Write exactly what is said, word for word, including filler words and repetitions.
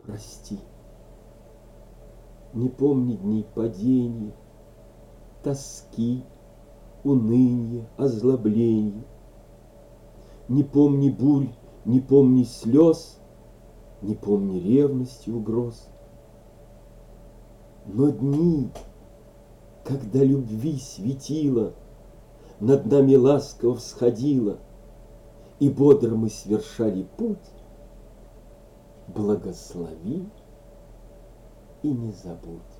прости. Не помни дней падения, тоски, уныния, озлобления. Не помни бурь, не помни слез, не помни ревности, угроз. Но дни, когда любви светило над нами ласково всходило, и бодро мы свершали путь, благослови и не забудь.